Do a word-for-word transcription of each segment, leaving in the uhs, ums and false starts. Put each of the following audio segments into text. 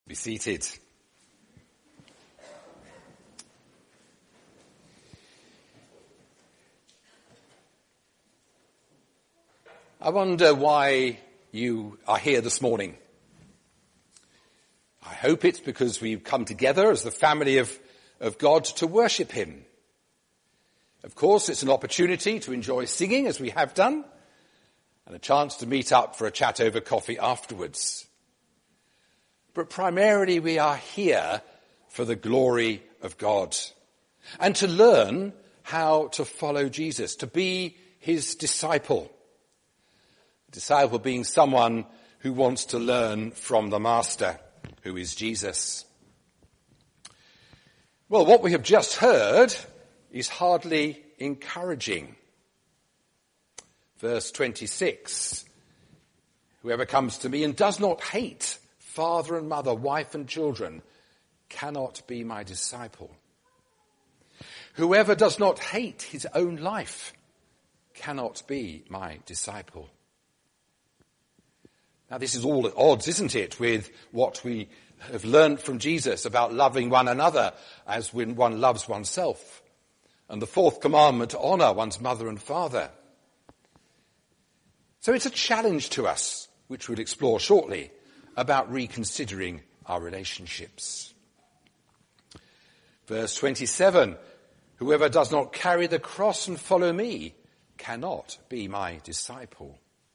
Be seated. I wonder why you are here this morning. I hope it's because we've come together as the family of, of God to worship him. Of course, it's an opportunity to enjoy singing as we have done, and a chance to meet up for a chat over coffee afterwards. But primarily we are here for the glory of God and to learn how to follow Jesus, to be his disciple. A disciple being someone who wants to learn from the Master, who is Jesus. Well, what we have just heard is hardly encouraging. Verse twenty-six, whoever comes to me and does not hate father and mother, wife and children, cannot be my disciple. Whoever does not hate his own life cannot be my disciple. Now this is all at odds, isn't it, with what we have learned from Jesus about loving one another as when one loves oneself. And the fourth commandment, to honour one's mother and father. So it's a challenge to us, which we'll explore shortly, about reconsidering our relationships. Verse twenty-seven, whoever does not carry the cross and follow me cannot be my disciple.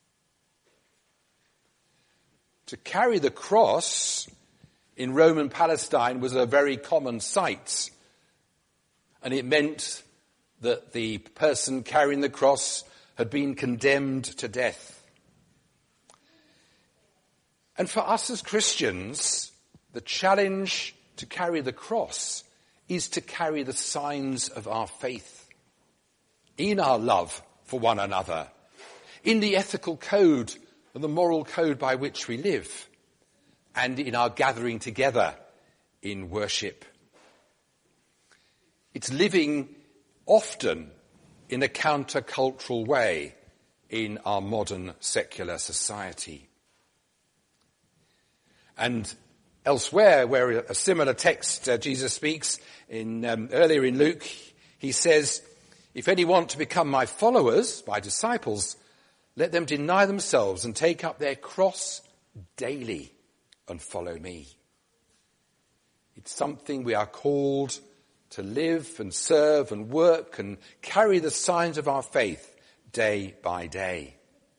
To carry the cross in Roman Palestine was a very common sight, and it meant that the person carrying the cross had been condemned to death. And for us as Christians, the challenge to carry the cross is to carry the signs of our faith in our love for one another, in the ethical code and the moral code by which we live, and in our gathering together in worship. It's living often in a countercultural way in our modern secular society. And elsewhere, where a similar text uh, Jesus speaks, in um, earlier in Luke, he says, if any want to become my followers, my disciples, let them deny themselves and take up their cross daily and follow me. It's something we are called to live and serve and work and carry the signs of our faith day by day.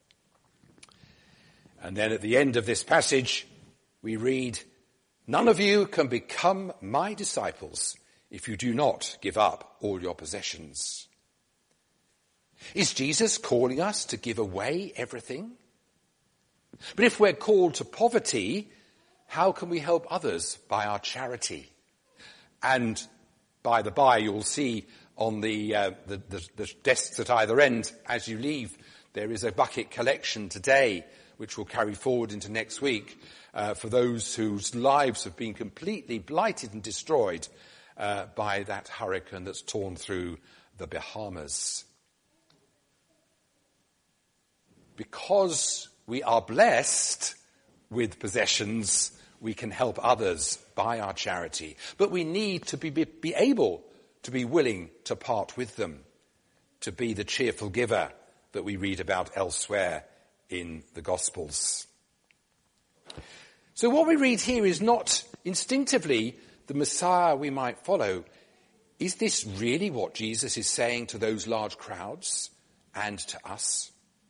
And then at the end of this passage, we read, none of you can become my disciples if you do not give up all your possessions. Is Jesus calling us to give away everything? But if we're called to poverty, how can we help others by our charity? And by the by, you'll see on the, uh, the, the, the desks at either end as you leave, there is a bucket collection today, which will carry forward into next week, uh, for those whose lives have been completely blighted and destroyed uh, by that hurricane that's torn through the Bahamas. Because we are blessed with possessions, we can help others by our charity. But we need to be, be, be able to be willing to part with them, to be the cheerful giver that we read about elsewhere in the Gospels. So what we read here is not instinctively the Messiah we might follow. Is this really what Jesus is saying to those large crowds and to us?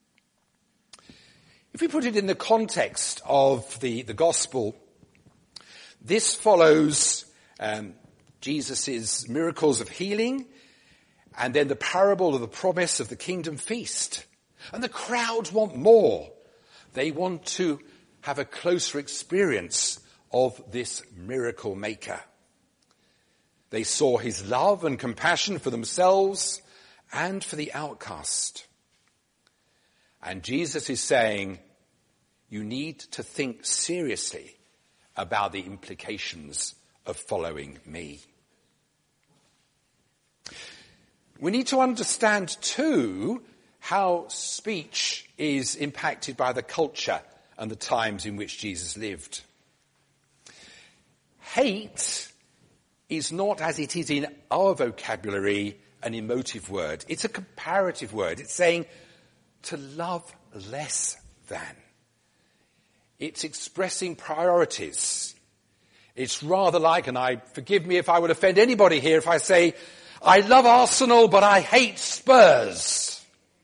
If we put it in the context of the, the Gospel, this follows um, Jesus' miracles of healing and then the parable of the promise of the kingdom feast. And the crowds want more. They want to have a closer experience of this miracle maker. They saw his love and compassion for themselves and for the outcast. And Jesus is saying, you need to think seriously about the implications of following me. We need to understand too how speech is impacted by the culture and the times in which Jesus lived. hate is not, as it is in our vocabulary, an emotive word. It's a comparative word. It's saying to love less than. It's expressing priorities. It's rather like, and I forgive me if I would offend anybody here if I say, I love Arsenal, but I hate Spurs.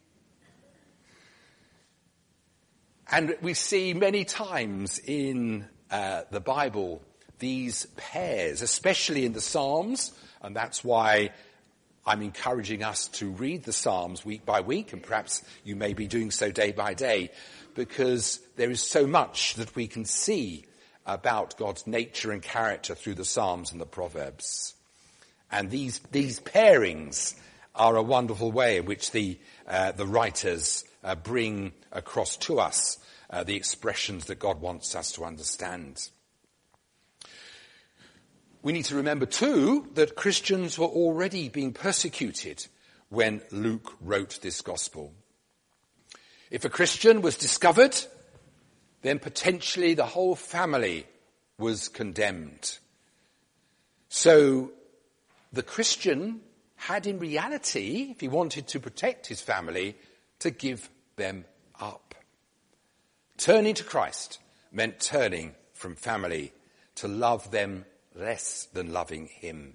And we see many times in uh, the Bible these pairs, especially in the Psalms, and that's why I'm encouraging us to read the Psalms week by week, and perhaps you may be doing so day by day, because there is so much that we can see about God's nature and character through the Psalms and the Proverbs. And these these pairings are a wonderful way in which the uh, the writers uh, bring across to us uh, the expressions that God wants us to understand. We need to remember, too, that Christians were already being persecuted when Luke wrote this gospel. If a Christian was discovered, then potentially the whole family was condemned. So the Christian had in reality, if he wanted to protect his family, to give them up. Turning to Christ meant turning from family to love them less than loving him.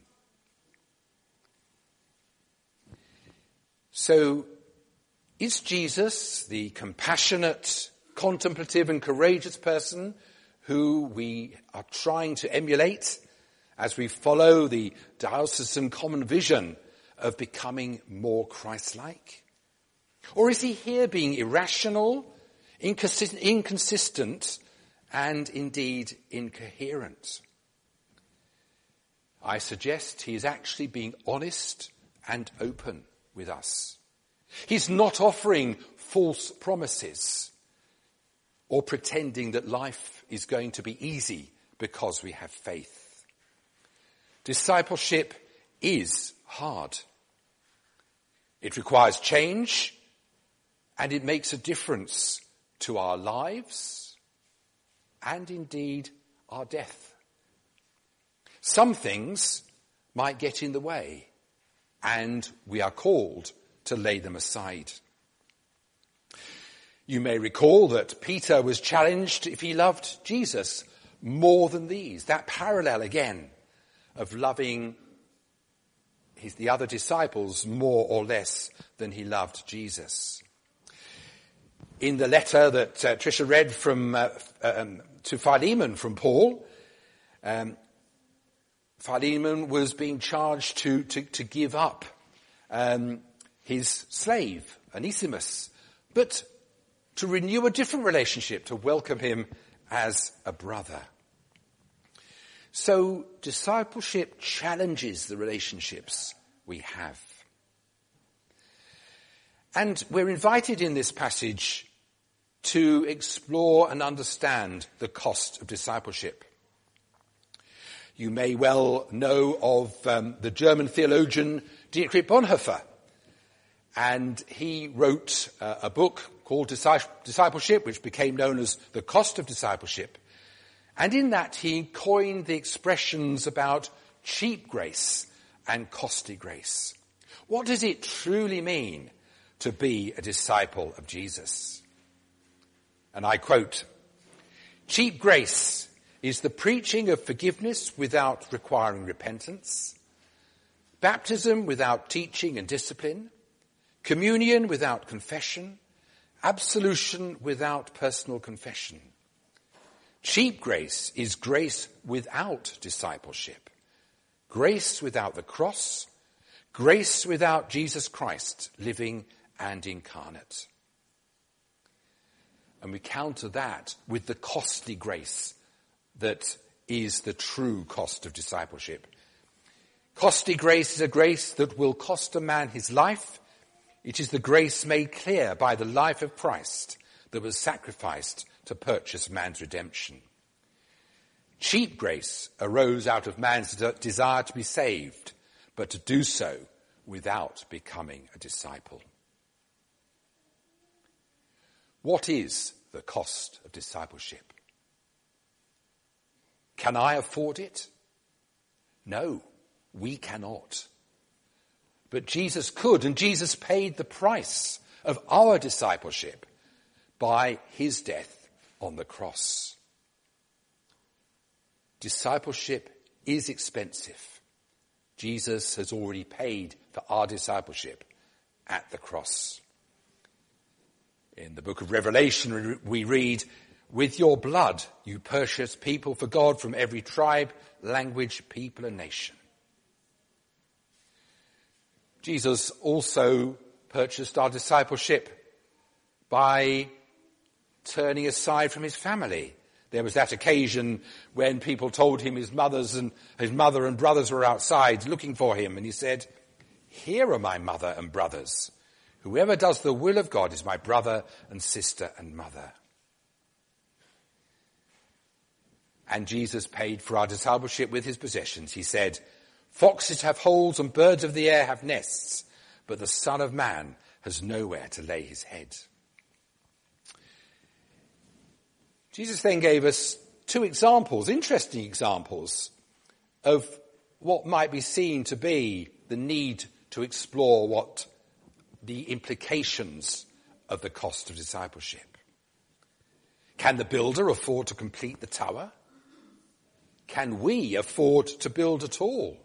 So, is Jesus the compassionate, contemplative and courageous person who we are trying to emulate as we follow the diocesan common vision of becoming more Christ-like? Or is he here being irrational, inconsist- inconsistent and indeed incoherent? I suggest he is actually being honest and open with us. He's not offering false promises or pretending that life is going to be easy because we have faith. Discipleship is hard. It requires change, and it makes a difference to our lives and indeed our death. Some things might get in the way, and we are called to lay them aside. You may recall that Peter was challenged if he loved Jesus more than these. That parallel again of loving his, the other disciples more or less than he loved Jesus. In the letter that uh, Tricia read from uh, um, to Philemon from Paul, um, Philemon was being charged to, to, to give up um, his slave, Onesimus, but to renew a different relationship, to welcome him as a brother. So discipleship challenges the relationships we have. And we're invited in this passage to explore and understand the cost of discipleship. You may well know of um, the German theologian Dietrich Bonhoeffer, and he wrote uh, a book called Discipleship, which became known as The Cost of Discipleship. And in that he coined the expressions about cheap grace and costly grace. What does it truly mean to be a disciple of Jesus? And I quote, "Cheap grace is the preaching of forgiveness without requiring repentance, baptism without teaching and discipline, communion without confession, absolution without personal confession. Cheap grace is grace without discipleship, grace without the cross, grace without Jesus Christ living and incarnate." And we counter that with the costly grace that is the true cost of discipleship. Costly grace is a grace that will cost a man his life. It is the grace made clear by the life of Christ that was sacrificed to purchase man's redemption. Cheap grace arose out of man's de- desire to be saved, but to do so without becoming a disciple. What is the cost of discipleship? Can I afford it? No, we cannot. But Jesus could, and Jesus paid the price of our discipleship by his death on the cross. Discipleship is expensive. Jesus has already paid for our discipleship at the cross. In the book of Revelation, we read, "With your blood you purchased people for God from every tribe, language, people and nation." Jesus also purchased our discipleship by turning aside from his family. There was that occasion when people told him his mothers and his mother and brothers were outside looking for him, and he said, "Here are my mother and brothers. Whoever does the will of God is my brother and sister and mother." And Jesus paid for our discipleship with his possessions. He said, "Foxes have holes and birds of the air have nests, but the Son of Man has nowhere to lay his head." Jesus then gave us two examples, interesting examples, of what might be seen to be the need to explore what the implications of the cost of discipleship. Can the builder afford to complete the tower? Can we afford to build at all?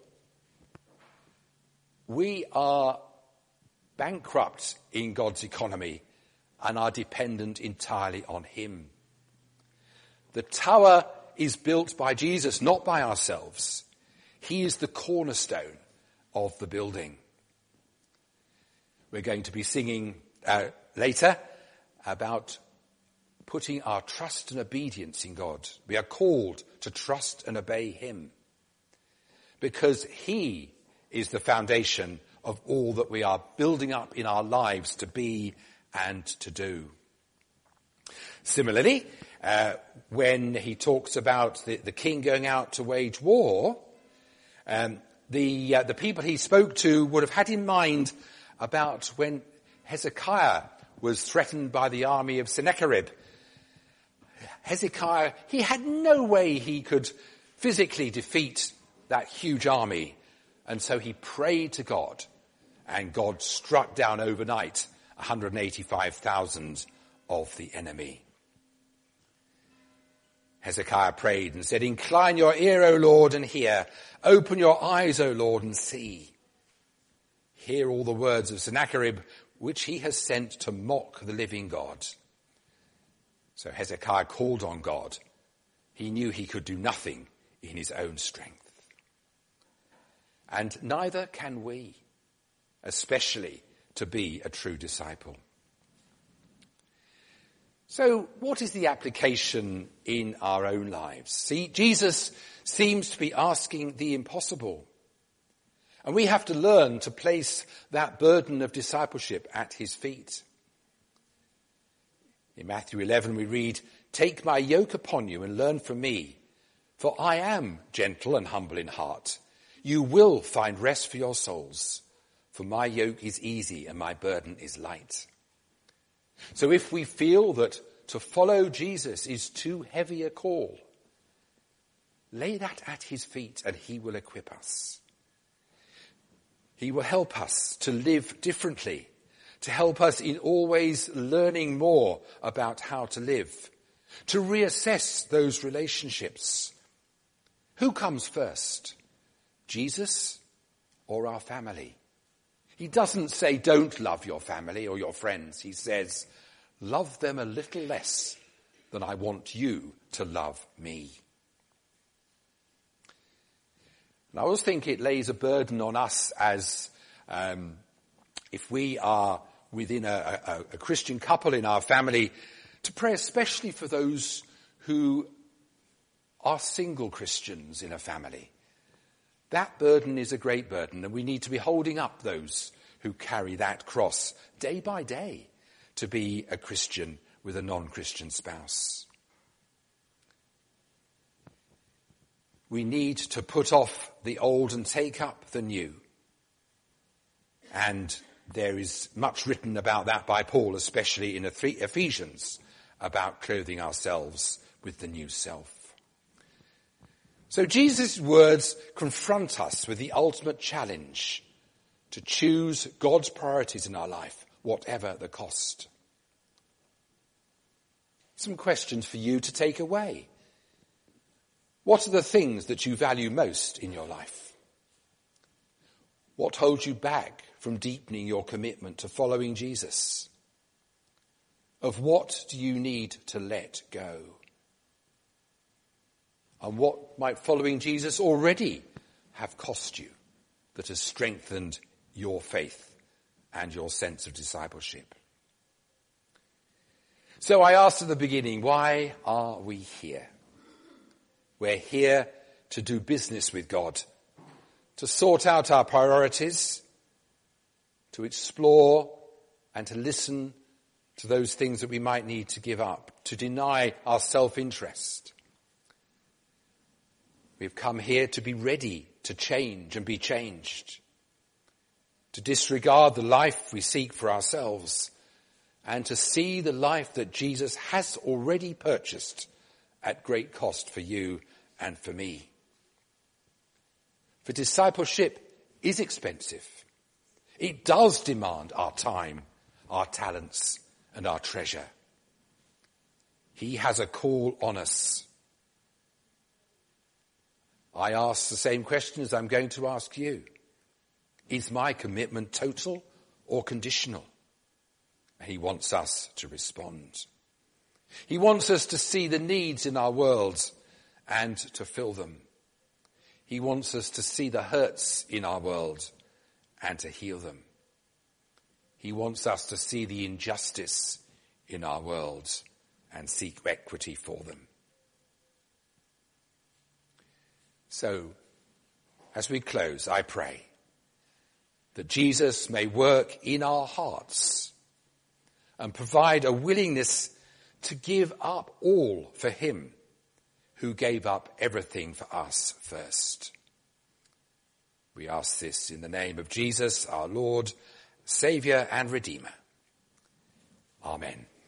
We are bankrupt in God's economy and are dependent entirely on him. The tower is built by Jesus, not by ourselves. He is the cornerstone of the building. We're going to be singing uh, later about putting our trust and obedience in God. We are called to trust and obey him because he is the foundation of all that we are building up in our lives to be and to do. Similarly, uh, when he talks about the, the king going out to wage war, um, the uh, the people he spoke to would have had in mind about when Hezekiah was threatened by the army of Sennacherib. Hezekiah, he had no way he could physically defeat that huge army, and so he prayed to God, and God struck down overnight one hundred eighty-five thousand of the enemy. Hezekiah prayed and said, "Incline your ear, O Lord, and hear. Open your eyes, O Lord, and see. Hear all the words of Sennacherib, which he has sent to mock the living God." So Hezekiah called on God. He knew he could do nothing in his own strength. And neither can we, especially to be a true disciple. So what is the application in our own lives? See, Jesus seems to be asking the impossible. And we have to learn to place that burden of discipleship at his feet. In Matthew eleven we read, "Take my yoke upon you and learn from me, for I am gentle and humble in heart. You will find rest for your souls, for my yoke is easy and my burden is light." So if we feel that to follow Jesus is too heavy a call, lay that at his feet and he will equip us. He will help us to live differently, to help us in always learning more about how to live, to reassess those relationships. Who comes first, Jesus or our family? He doesn't say don't love your family or your friends. He says, love them a little less than I want you to love me. And I always think it lays a burden on us as um, if we are within a, a, a Christian couple in our family, to pray especially for those who are single Christians in a family. That burden is a great burden, and we need to be holding up those who carry that cross day by day to be a Christian with a non-Christian spouse. We need to put off the old and take up the new. And there is much written about that by Paul, especially in Ephesians, about clothing ourselves with the new self. So Jesus' words confront us with the ultimate challenge to choose God's priorities in our life, whatever the cost. Some questions for you to take away. What are the things that you value most in your life? What holds you back from deepening your commitment to following Jesus? Of what do you need to let go? And what might following Jesus already have cost you that has strengthened your faith and your sense of discipleship? So I asked at the beginning, why are we here? We're here to do business with God, to sort out our priorities, to explore and to listen to those things that we might need to give up, to deny our self-interest. We've come here to be ready to change and be changed, to disregard the life we seek for ourselves, and to see the life that Jesus has already purchased at great cost for you and for me. For discipleship is expensive. It does demand our time, our talents, and our treasure. He has a call on us. I ask the same question as I'm going to ask you. Is my commitment total or conditional? He wants us to respond. He wants us to see the needs in our world and to fill them. He wants us to see the hurts in our world and to heal them. He wants us to see the injustice in our world and seek equity for them. So, as we close, I pray that Jesus may work in our hearts and provide a willingness to give up all for him who gave up everything for us first. We ask this in the name of Jesus, our Lord, Saviour and Redeemer. Amen.